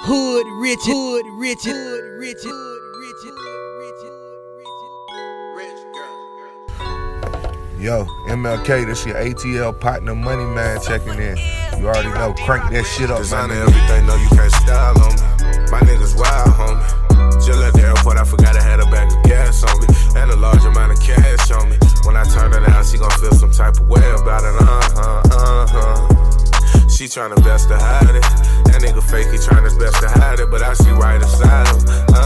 Hood Richard, Hood Richard, Hood Richard, Hood Richard, Rich girl. Yo, MLK, this your ATL partner Money Man checking in. You already know, crank that shit up, Designer man. Everything, know you can't style on me. My niggas wild, homie. Chill at the airport, I forgot I had a bag of gas on me. And a large amount of cash on me. When I turn her down, she gon' feel some type of way about it, She tryna best to hide it. That nigga fake, he tryna his best to hide it. But I see right inside him,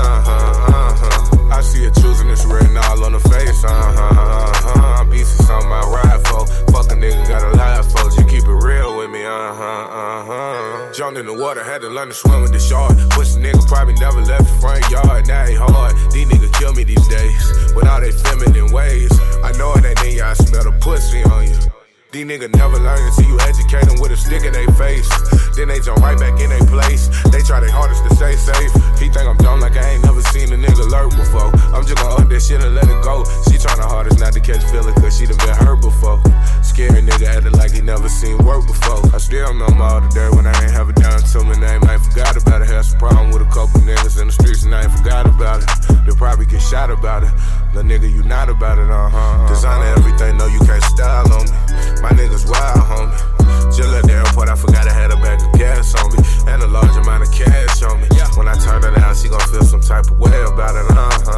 I see her choosing this written all on her face, Pieces on my ride for. Fuck a nigga, got a lie for. Just keep it real with me, Jumped in the water, had to learn to swim with the shark. Pussy nigga probably never left the front yard. Now he hard, these niggas kill me these days with all they feminine ways. I know it ain't in ya, I smell the pussy on you. These niggas never learn until you educate them with a stick in their face. Then they jump right back in their place. They try their hardest to stay safe. He think I'm dumb like I ain't never seen a nigga lurk before. I'm just gonna up that shit and let it go. She tryna hardest not to catch feelings cause she done been hurt before. Scary nigga acting like he never seen work before. I still remember all the dirt when I ain't have it down to my name. I ain't forgot about it. Had some problem with a couple niggas in the streets and I ain't forgot about it. They'll probably get shot about it. The nigga, you not about it, Designer everything, know you can't style on me. My niggas wild, homie. Chill at the airport, I forgot I had a bag of gas on me. And a large amount of cash on me. When I turn her down, she gon' feel some type of way about it,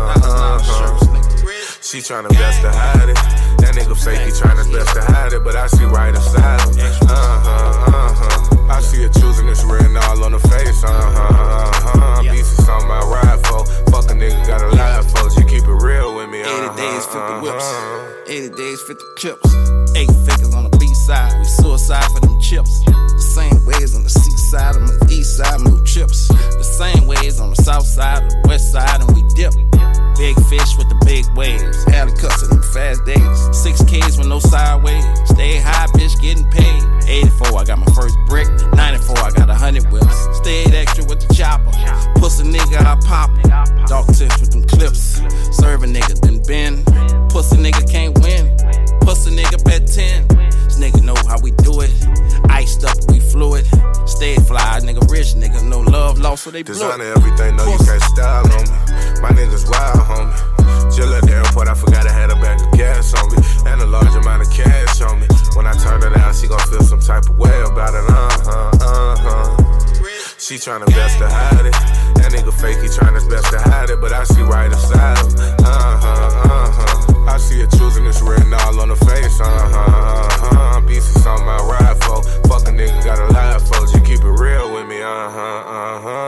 She tryna best to hide it. That nigga fake, he tryna his best to hide it. But I see right inside him, I see her choosing this written all on her face, Pieces on my ride for. Fuck a nigga, got a lie for. Just keep it real with me, 80 days, 50 whips. 80 days, 50 clips. 8 figures on the B side. We suicide for them chips. The same ways on the C side, on the east side, no chips. The same ways on the south side, or the west side, and we dip. Big fish with the big waves. Alley cuts in them fast days. 6Ks with no sideways. Stay high, bitch, getting paid. 84, I got my first brick. 94, I got 100 whips. Stayed extra with the chopper. Pussy nigga, I pop. Dog tips with them clips. Serve a nigga, then bend. Pussy nigga can't win. Pussy nigga bet 10. This nigga know how we do it. Iced up, we fluid. Stay fly, nigga rich, nigga. No love lost, so they blew it. Designer everything, know you can't style on me. My niggas wild, homie. Chill at the airport, I forgot I had a bag of gas on me. And a large amount of cash on me. When I turn her down, she gon' feel some type of way about it, She tryna best to hide it. That nigga fake, he tryna his best to hide it. But I see right inside him, I see her choosing this written all on her face, Pieces on my ride for. Fuck a nigga, got a lie for. Just keep it real with me,